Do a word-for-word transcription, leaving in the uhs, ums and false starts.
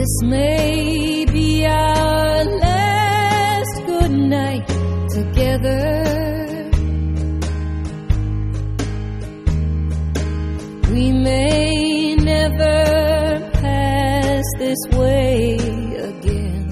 This may be our last good night together. We may never pass this way again.